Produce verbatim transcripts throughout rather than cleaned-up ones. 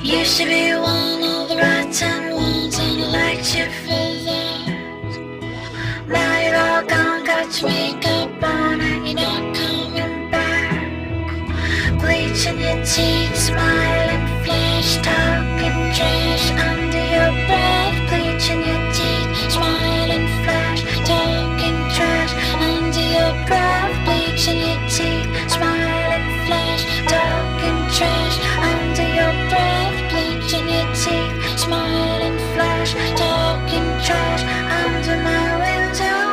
Used to be one of the rotten ones, and I liked you for that. Now you're all gone, got your makeup on, and you're not coming back. Bleaching your teeth, smiling, flash, talking trash under your breath. Bleaching your teeth, smiling, flash, talking trash under your breath. Bleaching your teeth, smiling, flash, talking trash under your breath. Bleaching your teeth, smiling, flash, talking trash under my window.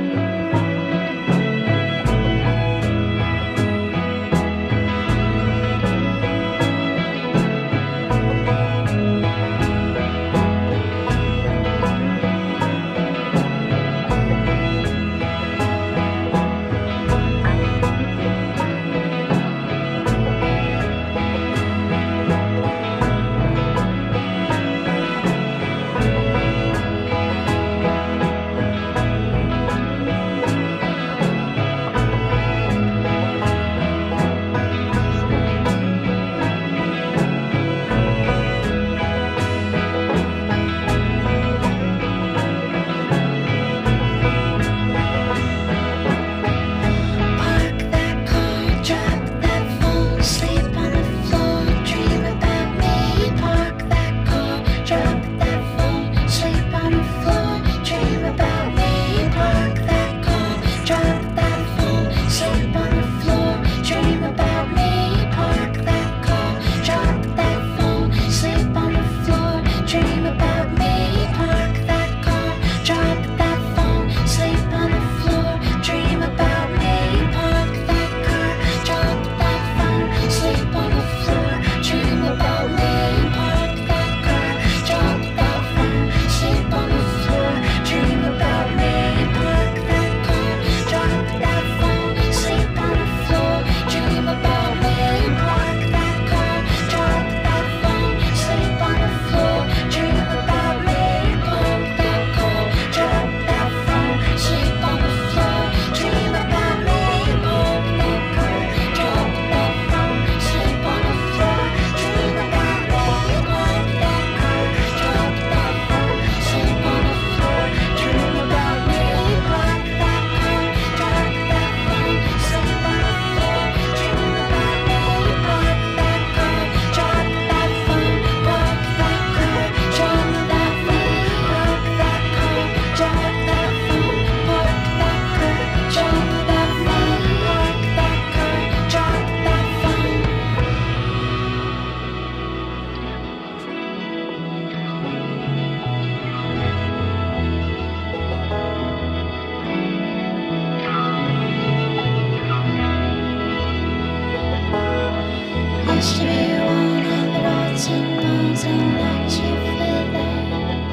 Used to be one of the rotten ones, and I liked you for that.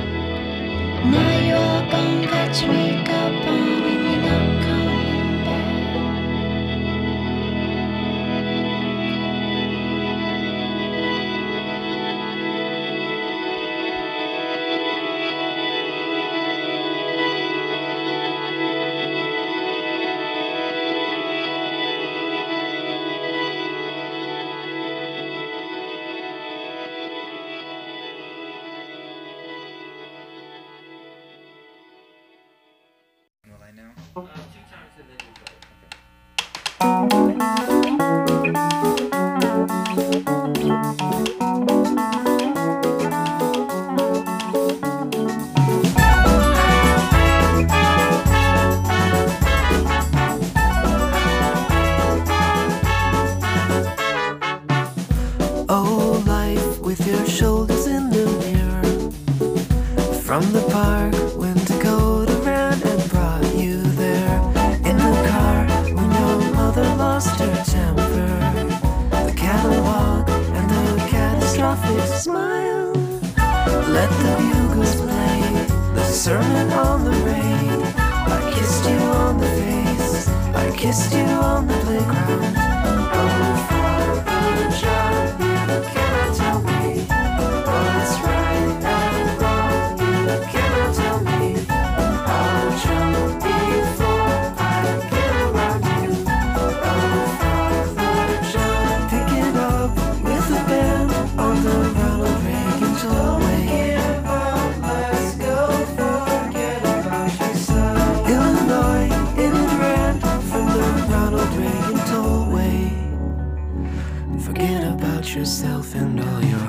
Now you're all gone, got your makeup on, and you're not coming back. Will I know? Uh, two times and then you go. Oh, life with your shoulders in the mirror. From the park, went to Dakota ran and brought you there. In the car, when your mother lost her temper. The catalog and the catastrophic smile. Let the bugles play the sermon on the rain. I kissed you on the face, I kissed you on the playground. Oh, Father John, you cannot tell me what's right and wrong. You cannot tell me how drunk before I get around you. Oh, Father John, pick it up with the band on the round. yourself and all your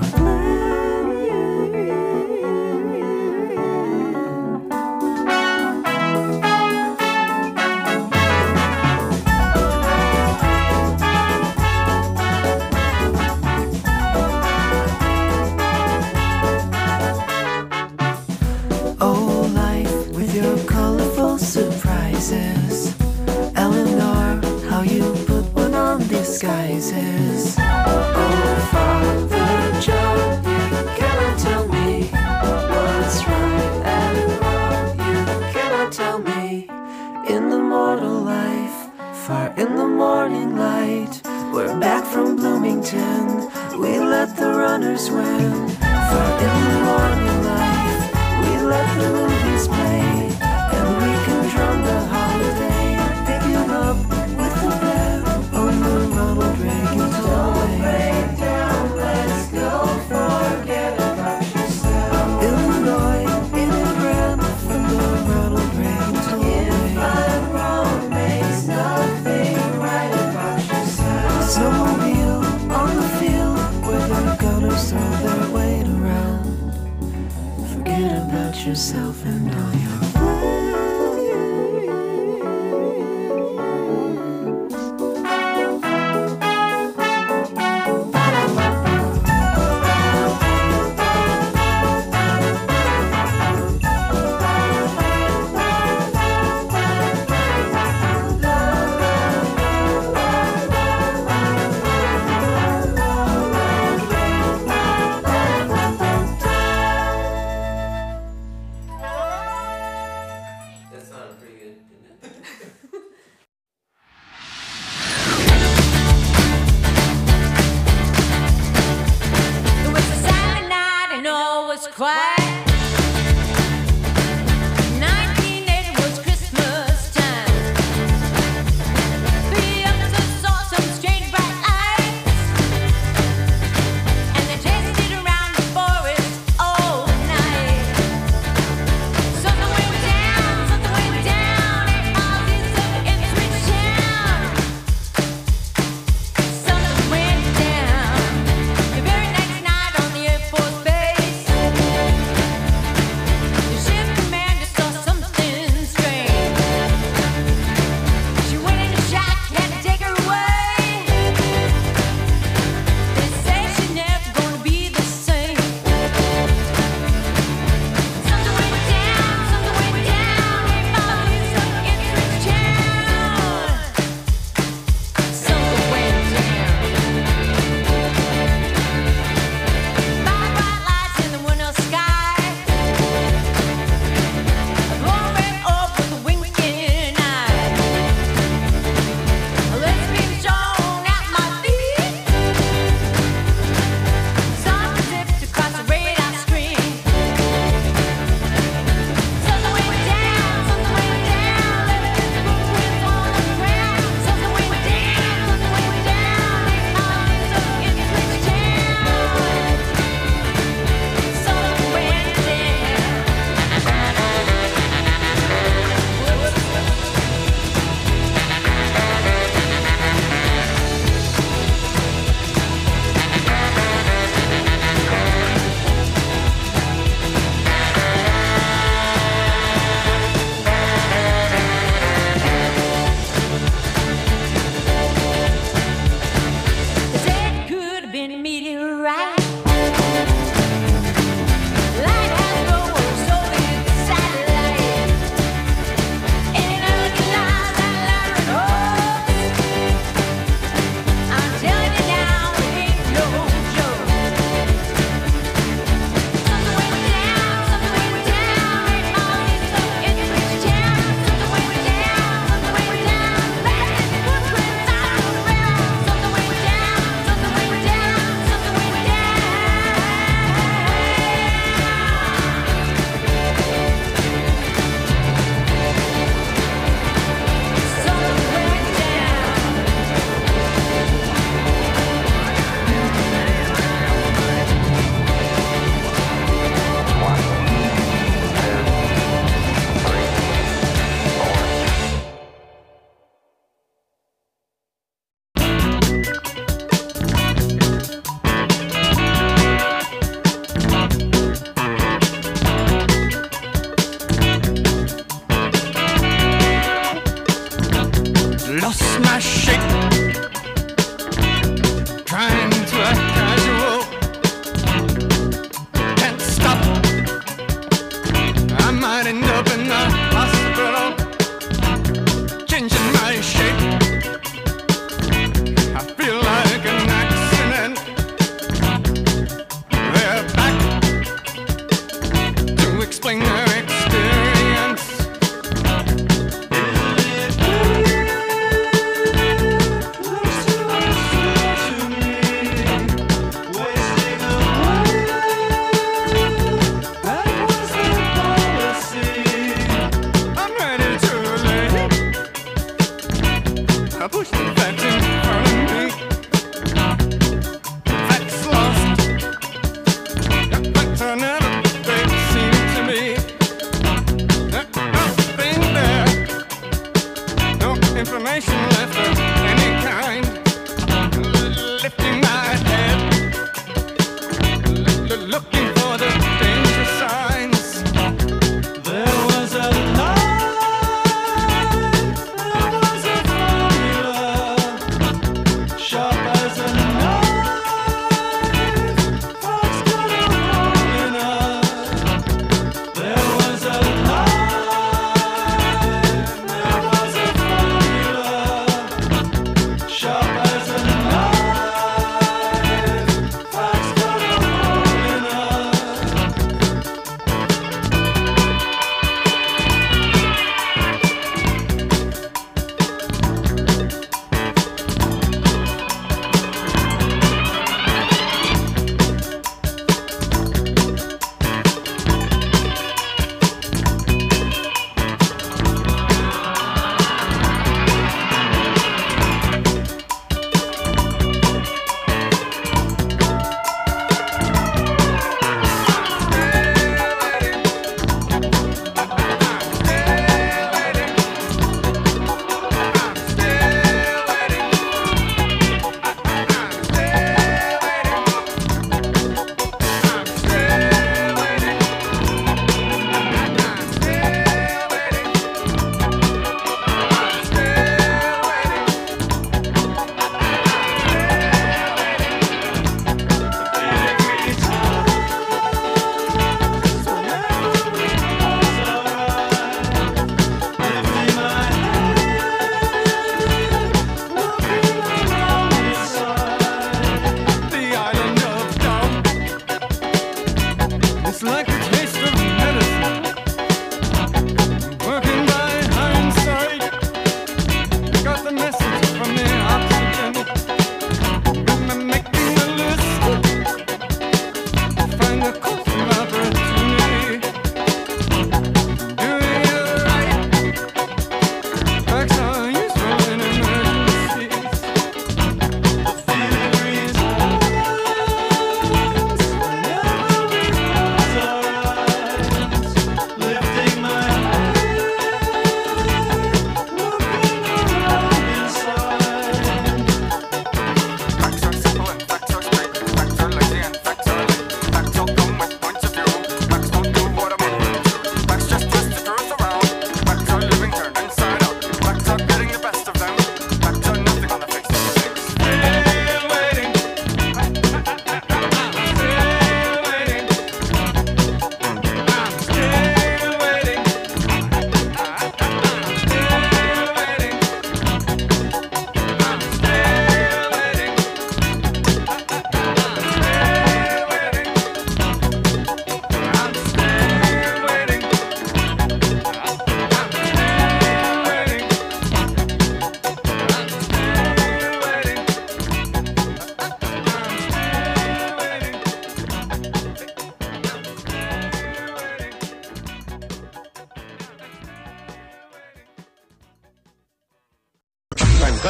oh, life with your colorful surprises. Eleanor, how you put one on disguises. Oh, Father John, you cannot tell me what's right and wrong. You cannot tell me. In the mortal life, far in the morning light, we're back from Bloomington. We let the runners win. Far in the morning light, we let the movies play, and we can drum the holiday. Pick him up with the band on the Ronald Reagan tollway. Break down, let's go, forget about yourself. Illinois, in a grand from the Ronald Reagan tollway. If I'm wrong, makes nothing right about yourself. Snowmobile on the field where the gunners throw their weight around. Forget about yourself and all your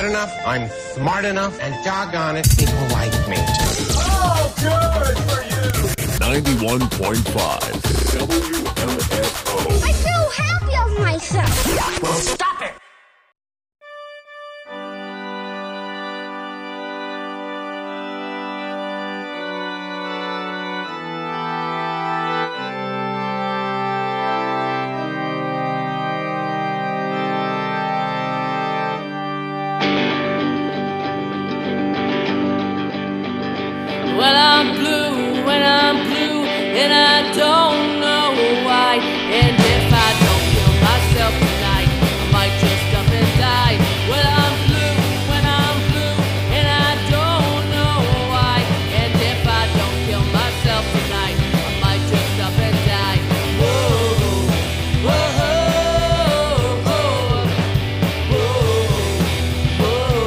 good enough, I'm smart enough, and doggone it, people like me. Oh, good for you! ninety-one point five W M F O. I'm so happy of myself. Well, stop it! Well, I'm blue, when I'm blue, and I don't know why. And if I don't kill myself tonight, I might just up and die. Well, I'm blue, when I'm blue, and I don't know why. And if I don't kill myself tonight, I might just up and die. Whoa, whoa, whoa, whoa, whoa, whoa,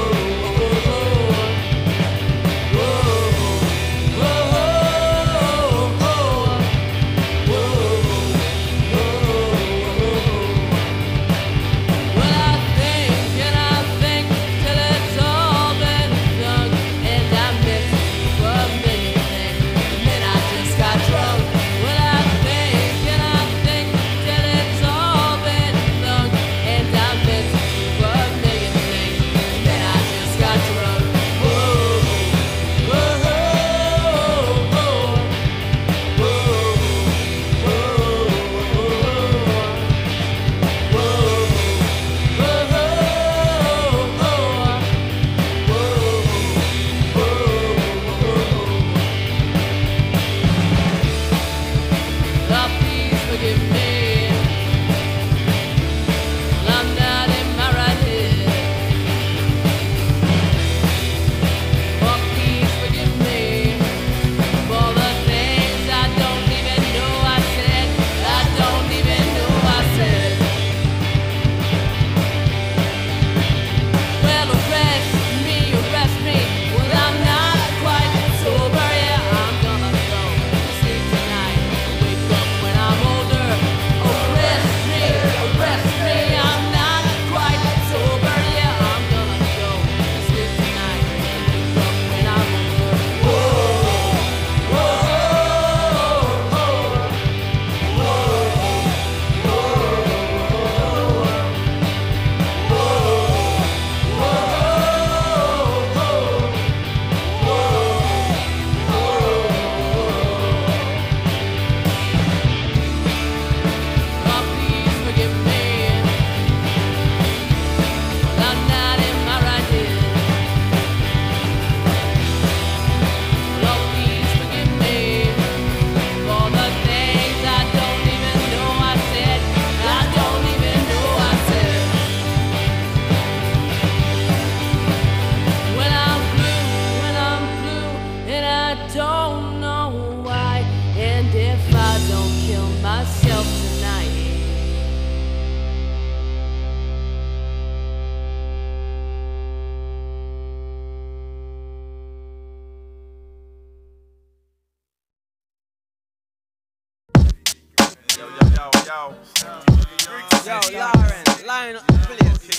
Yo, Lauren, line up the place,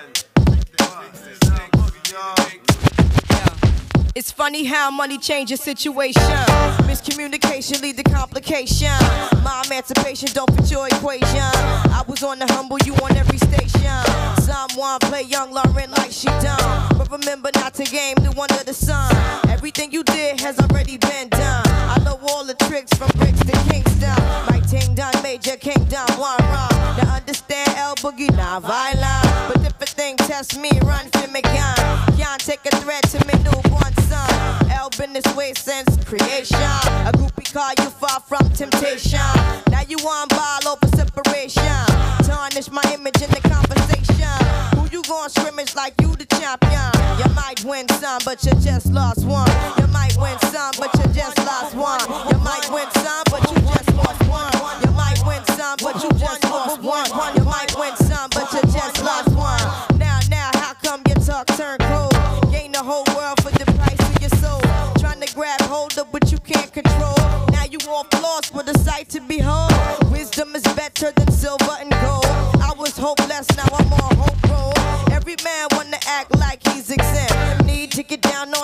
It's funny how money changes situation. Miscommunication lead to complication. My emancipation don't fit your equation. I was on the humble, you on every station. Someone play young Lauren like she done, but remember not to game new under the sun. Everything you did has already been done. I know all the tricks from bricks to Kingston. My ting done, major kingdom, one wrong. Now understand L Boogie, not violent, but if a thing test me, run for me gun. Can't take a threat to me newborn son. L been this way since creation. A groupie call you far from temptation. Now you on ball over separation. Tarnish my image in the conversation. Who you gon' scrimmage like you the champion? You might win some, but you just lost one. You might win some, but you just lost one. You might win some, but you just lost one. You might win some, but you just lost one. You might win some, but you just lost one. Now, now, how come your talk turn cold? Gain the whole world for the price of your soul. Trying to grab hold of what you can't control. Now you off lost with a sight to behold. Wisdom is better than silver and gold. I was hopeless, now I'm on hope roll. Every man wanna act like he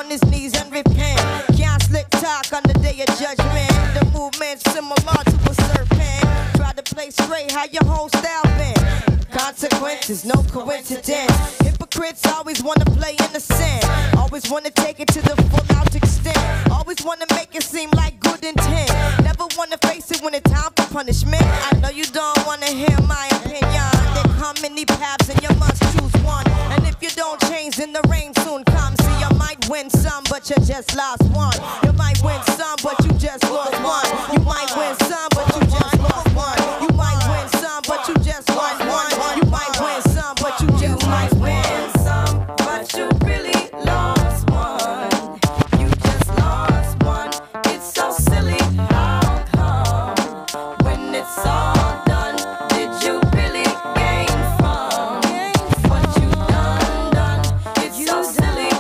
on his knees and repent. Can't slick talk on the day of judgment. The movement's similar to a serpent. Try to play straight, how your whole style been. Consequences, no coincidence. Hypocrites always wanna play innocent. Always wanna take it to the full out extent. Always wanna make it seem like good intent. Never wanna face it when it's time for punishment. I know you don't wanna hear my opinion. There come many paths and you must choose one. And if you don't change, then the rain soon comes. See, you might win some, but you just lost one. You might win some, but you just lost one. You might win some, but you just lost one. You might win some, but you just lost one. You might win some, but you just might win some, but you really lost one. You just lost one. It's so silly. How come when it's all done, did you really gain from what you done done? It's so silly.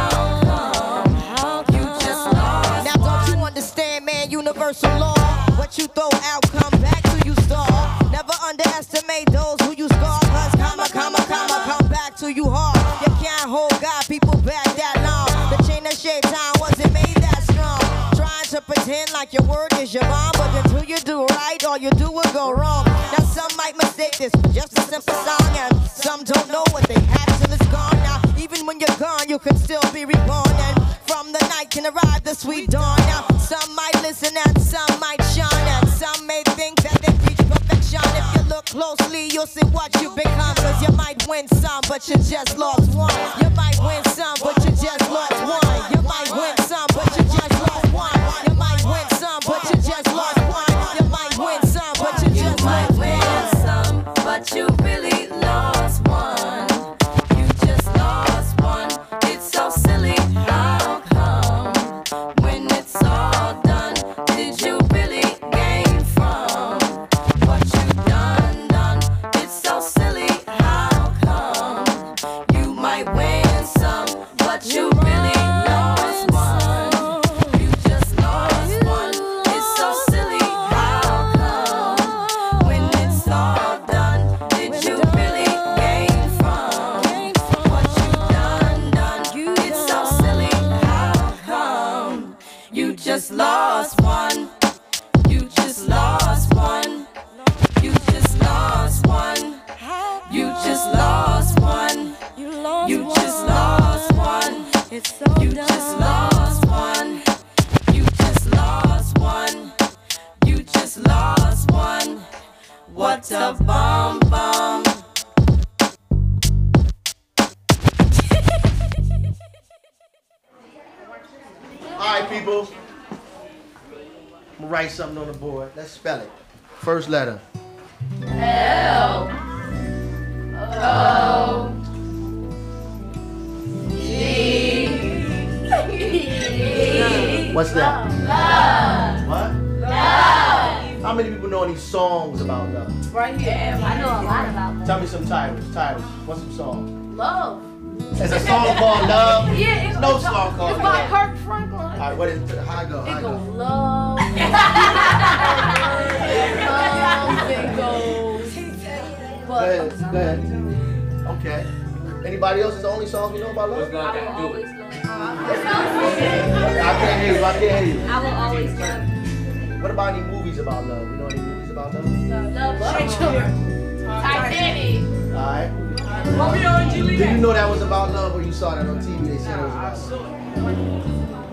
How come you just lost? Now don't you understand, man? Universal law. What you throw out, come back to you stall. Never underestimate those who you scar. Cause comma, comma, comma, come back to you hard. You can't hold God, people back that long. The chain of shaitan wasn't made that strong. Trying to pretend like your word is your bond, but until you do right, all you do will go wrong. Now some might mistake this for just a simple song, and some don't know what they had till it's gone. Now even when you're gone, you can still be reborn, and from the night can arrive the sweet dawn. Now some might listen and some might shine, and some may think that they reach perfection. If you look closely, you'll see what you become. Cause you might win some, but you just lost one. You might win some, but you just lost one. You might win some, but you just lost one. You might win some, but you just lost one. You might win some, but you just might win some, but you really lost one. You just lost one. It's so silly. How come when it's all done, did you really gain from what you done done? It's so silly. How come you might win some, but you really lost one? You just lost one. It's so silly. How come when it's all done, did you really gain from what you done done? It's so silly. How come you just lost one? You just lost one. You just lost one. You just lost one. You just lost one. You just lost one. You just lost one. You just lost one. What a bomb bomb. Alright, people. I'm gonna write something on the board. Let's spell it. First letter. L O G. What's that? Love. What? Love. How many people know any songs about love? Right here. I know a lot about Tell me some titles. Titles. What's some songs? love. There's a song called Love. Yeah, it's no it's song called It's by Love. Kirk Franklin. All right, what is it? How I go? How I It go? goes love. Love. It goes. Go ahead. Go ahead. Okay. Anybody else? Is the only songs we know about love? I will always love. I can't hear you. I can't hear you. I will always love. What about any movies about love? You know any movies about love? Love, love. Titanic. All right. Romeo and Juliet. Did you know that was about love, or you saw that on T V? They said it was about love.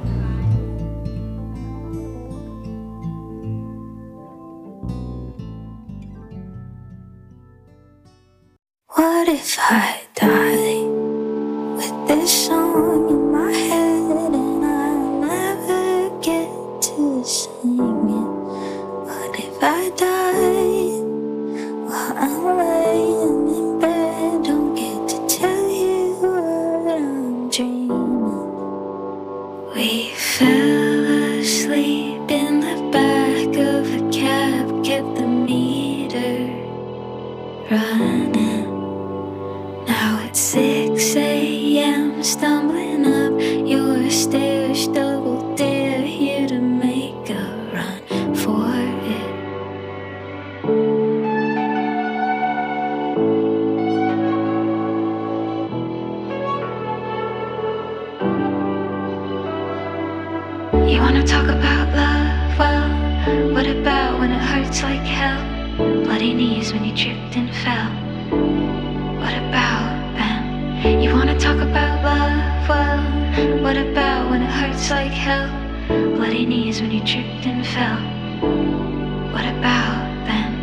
What if I die with this song in my head and I never get to sing it? What if I die while I'm laying in bed? Don't get to tell you what I'm dreaming. We fell asleep in the back of a cab, kept the meter running. Now it's six a m, stumbling up your stairs, double dare you to make a run for it. hurts like hell? Bloody knees when you tripped and fell. What about them? You wanna talk about love? Well, what about when it hurts like hell? Bloody knees when you tripped and fell. What about them?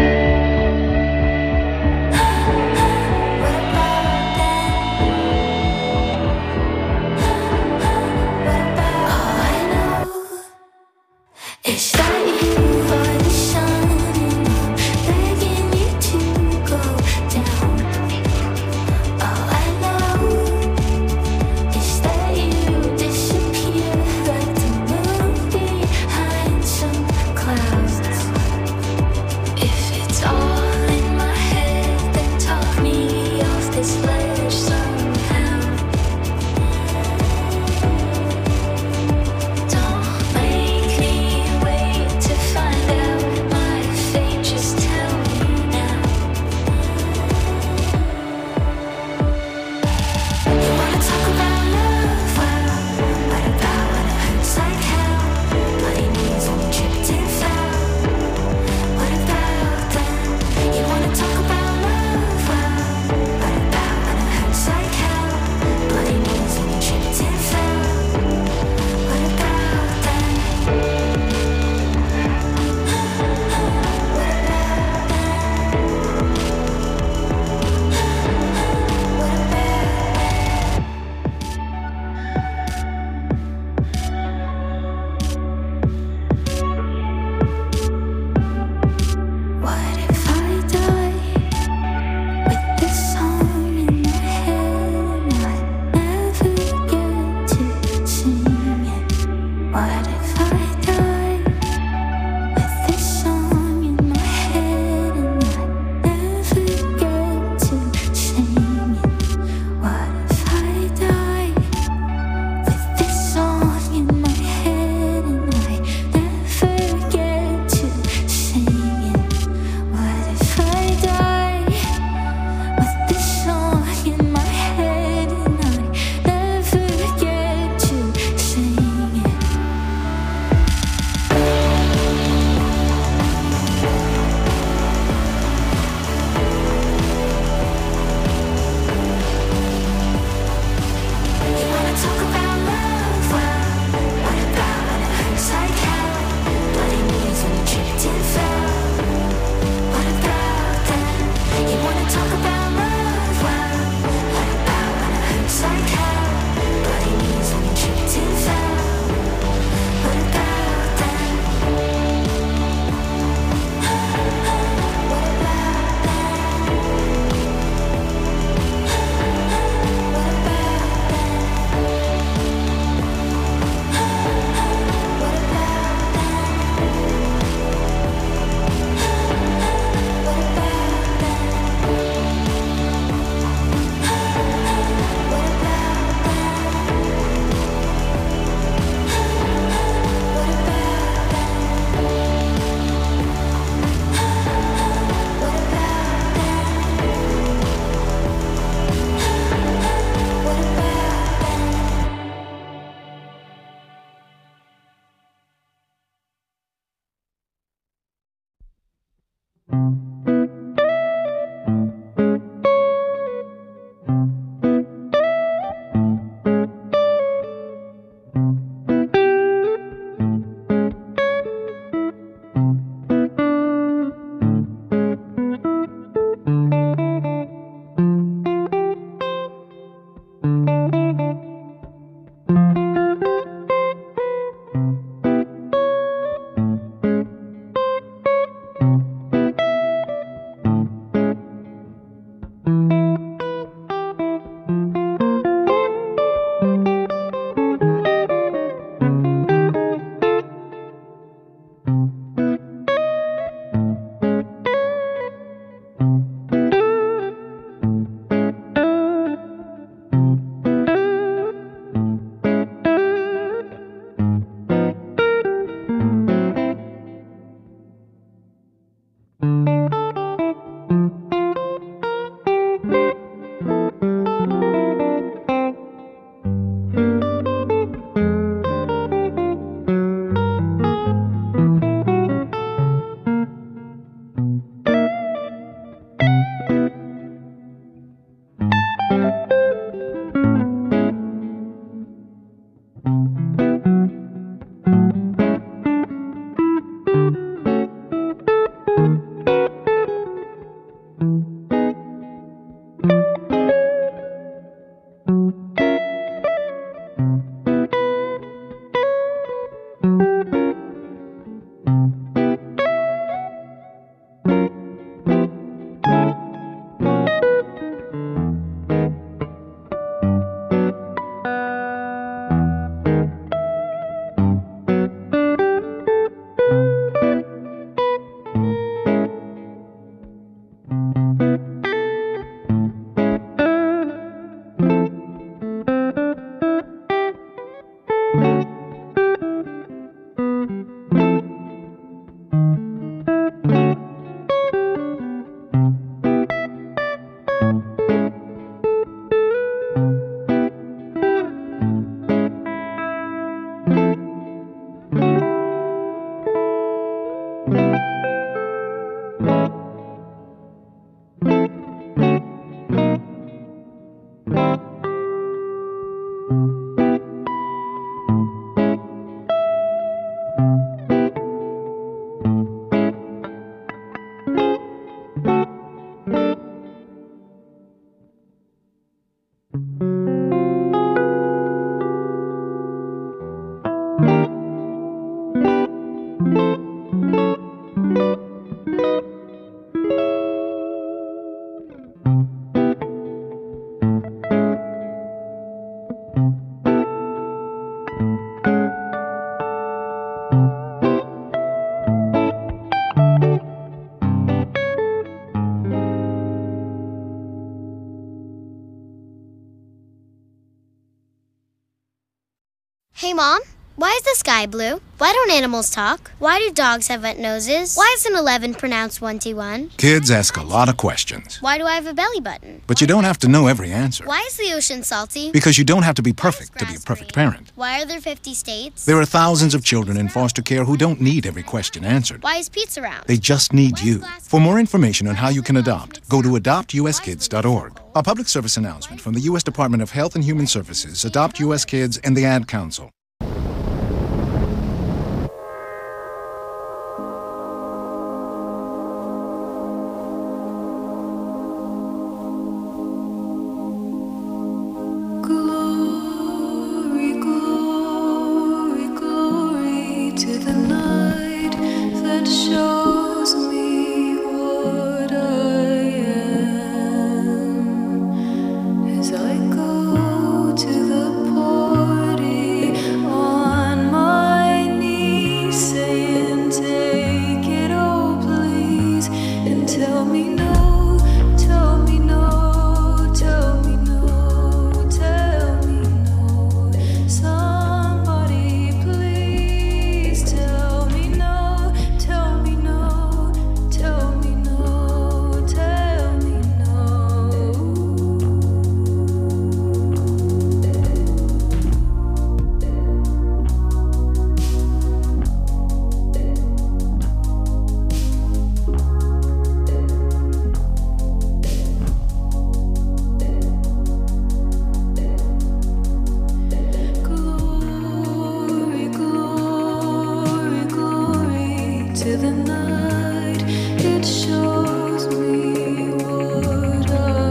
Is that you or the sun begging you to go down? All I know is that you disappear like the moon behind some cloud. sky blue? Why don't animals talk? Why do dogs have wet noses? Why is an eleven pronounced twenty-one? Kids ask a lot of questions. Why do I have a belly button? But you don't have to know every answer. Why is the ocean salty? Because you don't have to be perfect to be a perfect parent. Why are there fifty states? There are thousands of children in foster care who don't need every question answered. Why is pizza round? They just need you. For more information on how you can adopt, go to adopt u s kids dot org. A public service announcement from the U S Department of Health and Human Services, Adopt U S Kids, and the Ad Council. Glory, glory, glory to the night that shows me what I am. As I go to the party on my knees, saying, take it all, please, and tell me no, tell me no, tell me no, tell me no. Somebody please tell me no, tell me no, tell me no, tell me Glory, glory, glory to the night. It shows me what I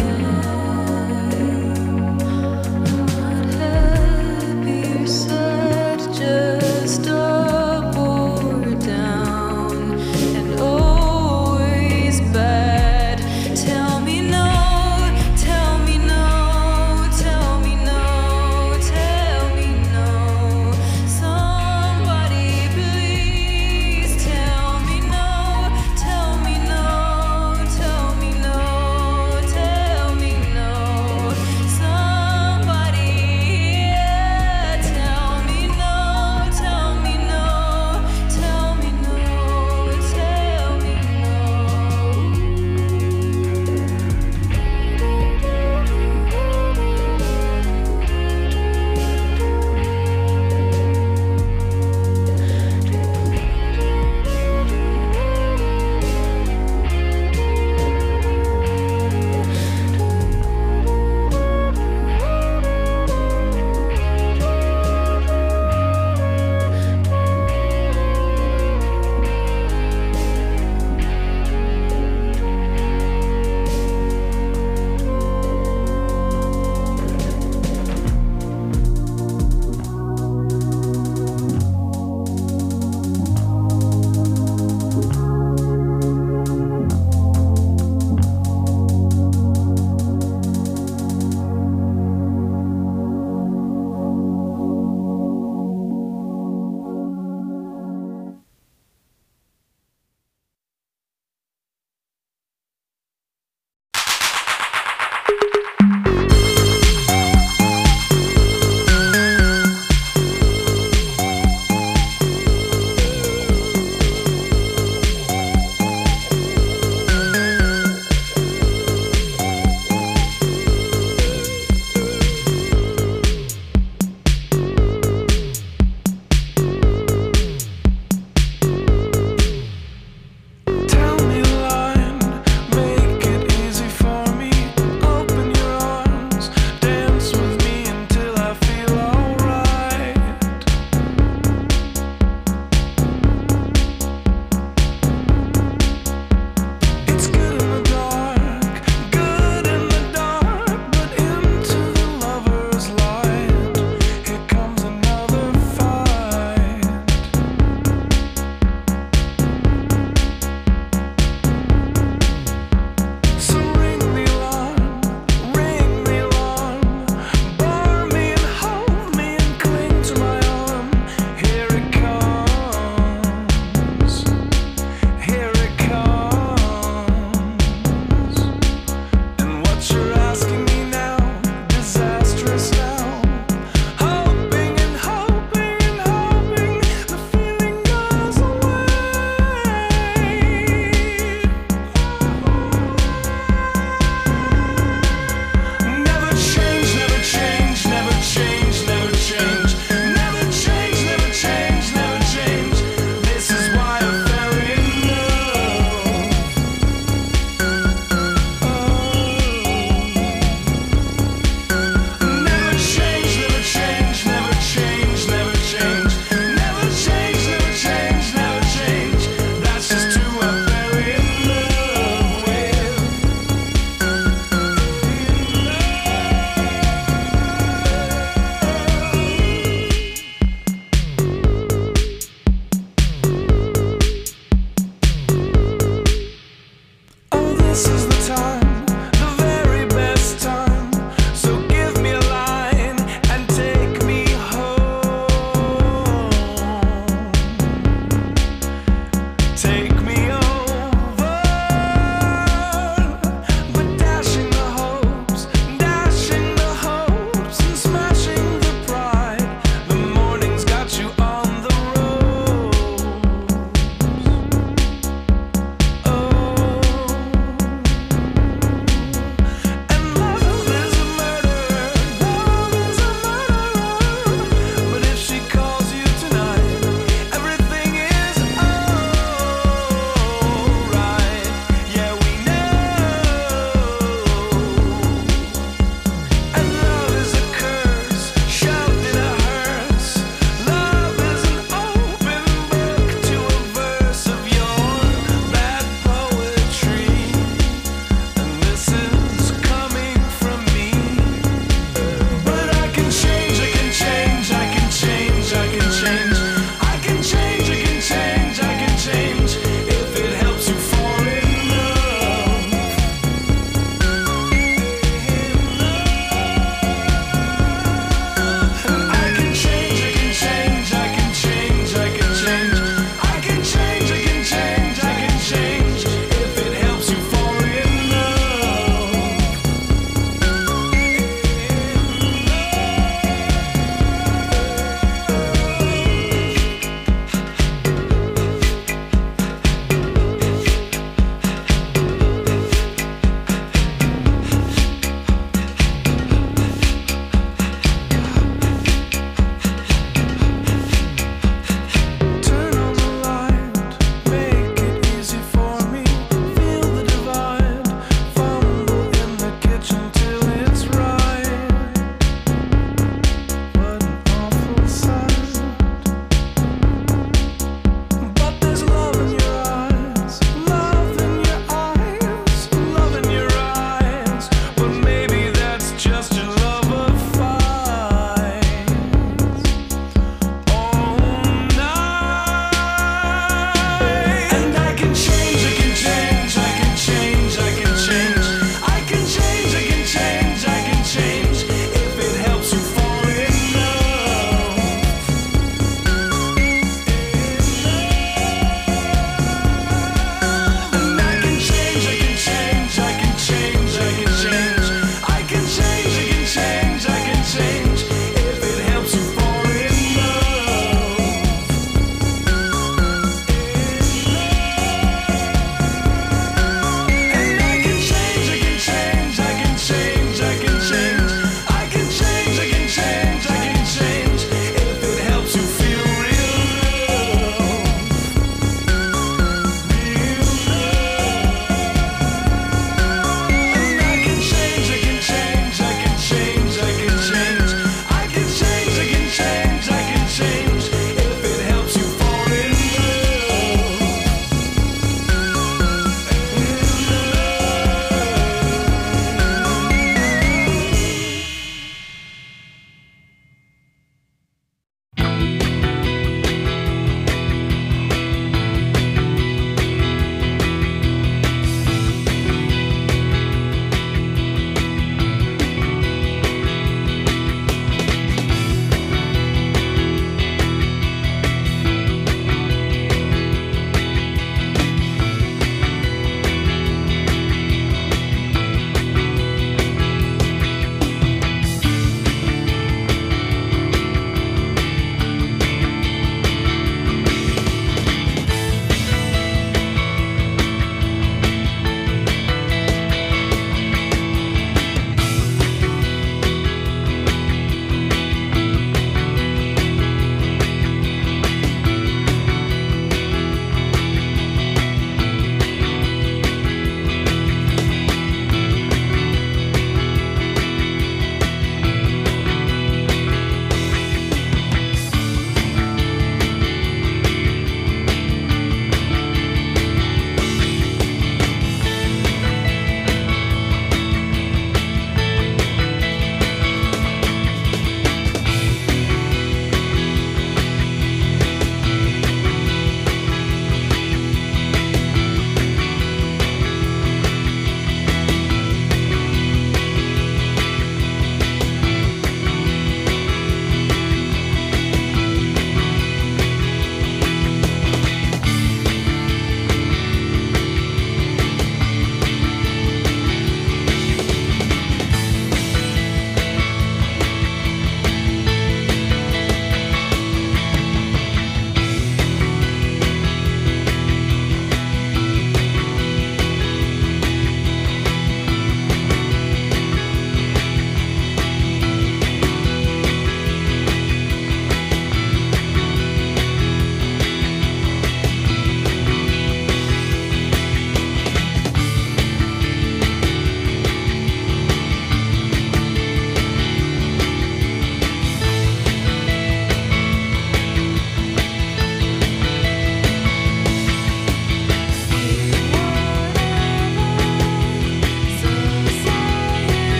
am. I'm not happy or sad, just up or down, and always bad. Tell me no, tell me no, tell me no, tell me no. Somebody please tell me no, tell me no,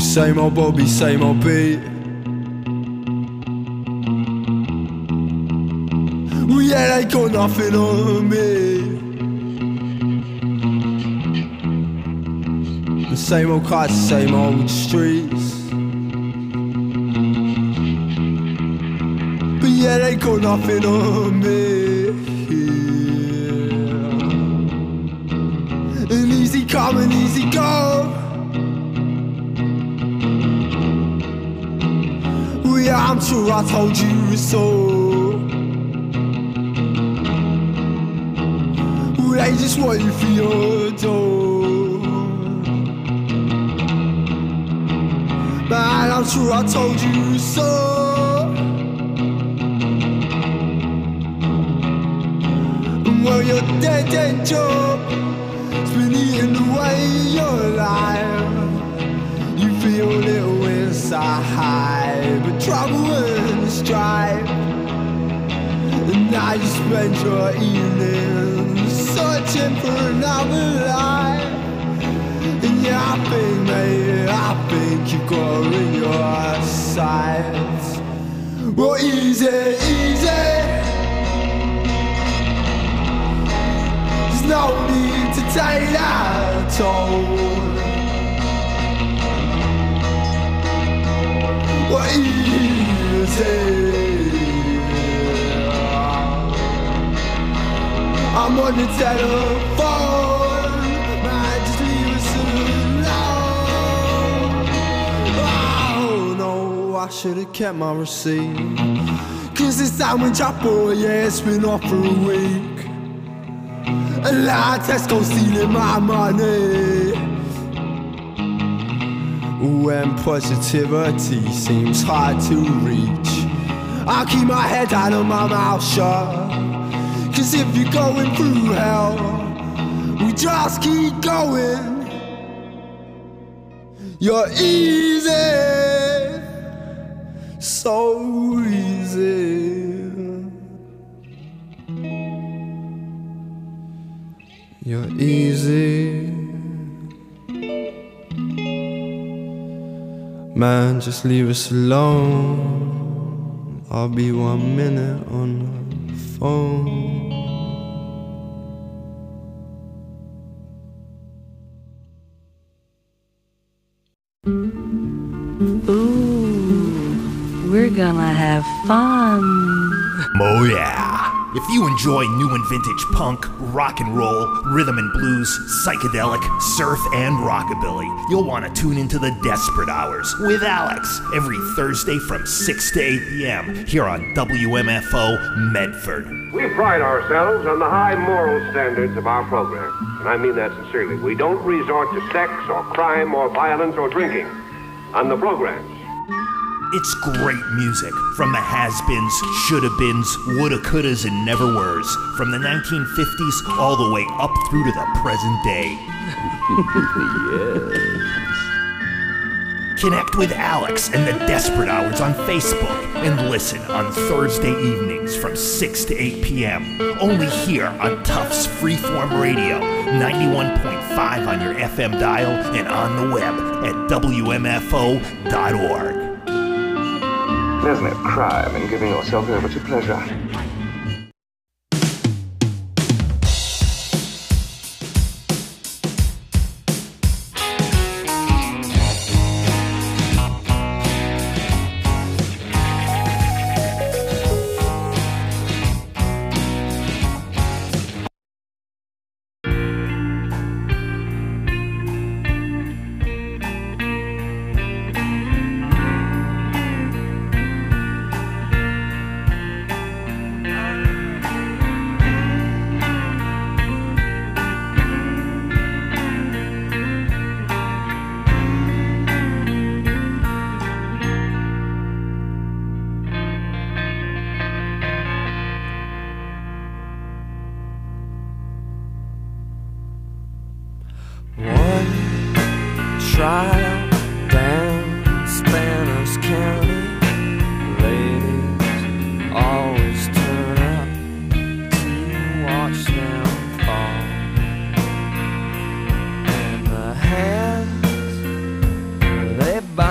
Same old Bobby, same old beat. Well, yeah, they got nothing on me. The same old cars, the same old streets. But yeah, they got nothing on me. Yeah. And easy come and easy go. Well, yeah, I'm sure I told you so. Well, they just want you for your door. Man, I'm sure I told you so. Well, your dead end job's been eating away your life. You feel a little inside, but trouble and strife. And now you spend your evenings searching for another life. And yeah, I think, mate, I think you got her in your sights. Well, easy, easy. There's no need to take that toll. Well, easy. I'm on the telephone. Man, just leave us alone. Oh no, I should've kept my receipt. Cause this time when Chop Boy, yeah, it's been off for a week. A lot of Tesco stealing my money. When positivity seems hard to reach, I'll keep my head down and my mouth shut. Cause if you're going through hell, we just keep going. You're easy, so easy. You're easy. Man, just leave us alone. I'll be one minute on the phone. Ooh, we're gonna have fun. Oh yeah. If you enjoy new and vintage punk, rock and roll, rhythm and blues, psychedelic, surf, and rockabilly, you'll want to tune into the Desperate Hours with Alex every Thursday from six to eight p.m. here on W M F O Medford. We pride ourselves on the high moral standards of our program, and I mean that sincerely. We don't resort to sex or crime or violence or drinking on the programs. It's great music from the has-beens, shoulda-beens, woulda, couldas, and never-weres, from the nineteen fifties all the way up through to the present day. Yes. Connect with Alex and the Desperate Hours on Facebook and listen on Thursday evenings from six to eight p.m. Only here on Tufts Freeform Radio, ninety-one point five on your F M dial and on the web at W M F O dot org. There's no crime in giving yourself over to pleasure. trial down Spanish County. Ladies always turn up to watch them fall. And the hands, they bow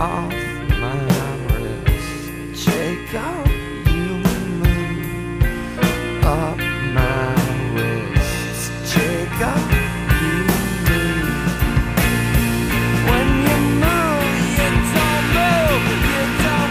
off my wrist. Shake out, you move up my wrist. Shake out, you move. When you move, you don't move, you don't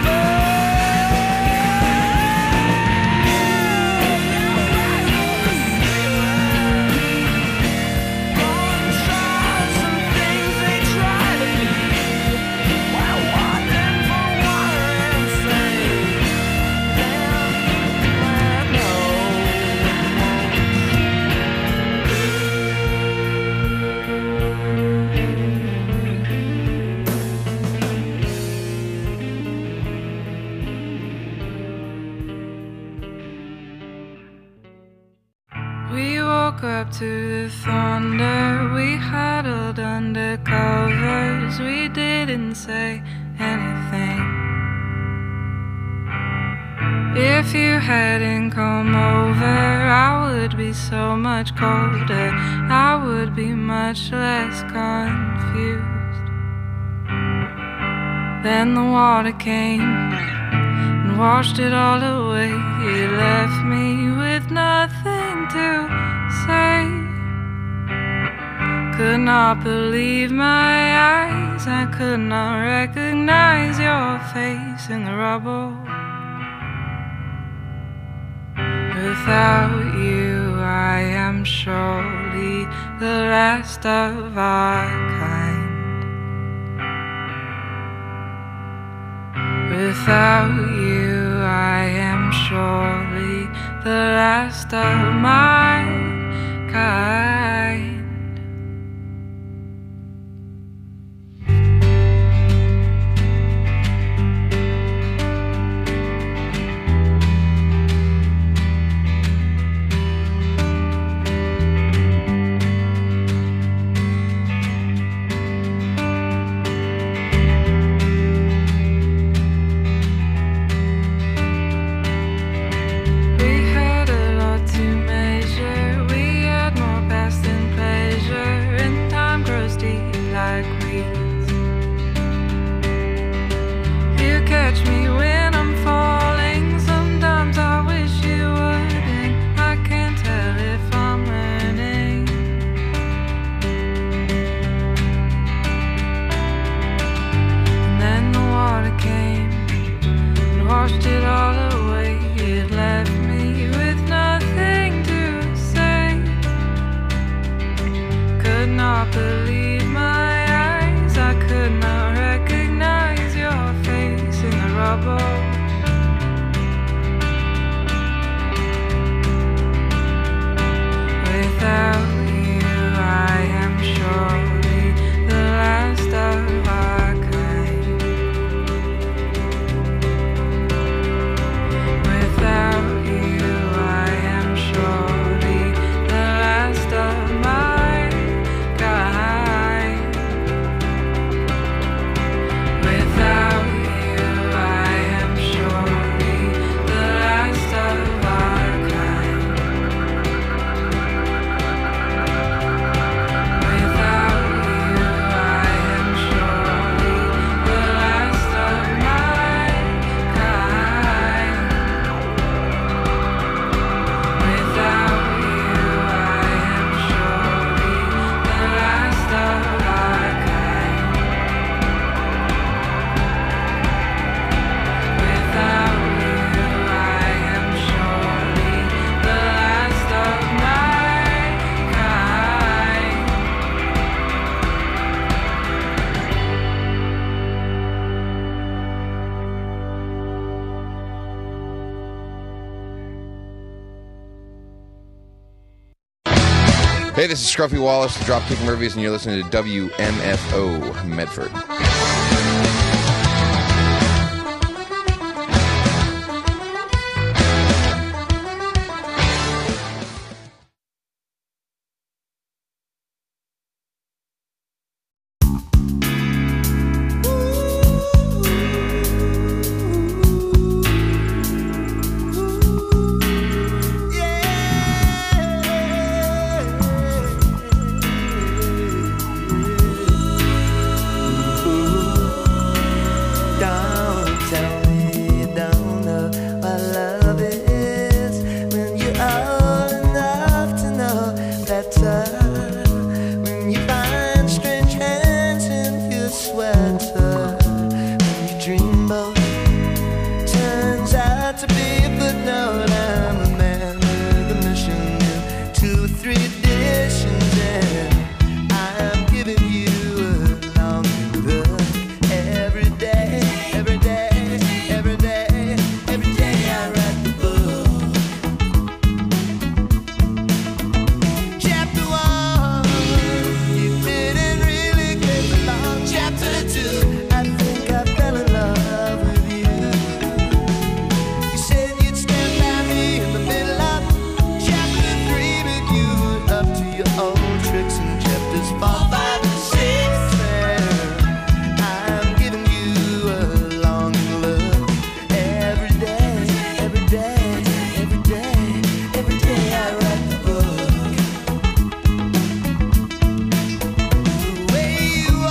We woke up to the thunder, we huddled under covers, we didn't say anything. If you hadn't come over, I would be so much colder, I would be much less confused. Then the water came and washed it all away. It left me with nothing to say. Could not believe my eyes, I could not recognize your face in the rubble. Without you, I am surely the last of our kind. Without you, I am surely the last of my kind. Washed it all away, it left me with nothing to say. Could not believe my eyes, I could not recognize your face in the rubble. Without you, I am surely the last of our kind. Without you, I am surely the last of my kind. Without you, I am surely the last of our kind. Without you, I am surely the last of my kind. Without you, I am surely the last of our kind. Without you, I am surely the last of my kind. Hey, this is Scruffy Wallace, the Dropkick Murphys, and you're listening to W M F O Medford.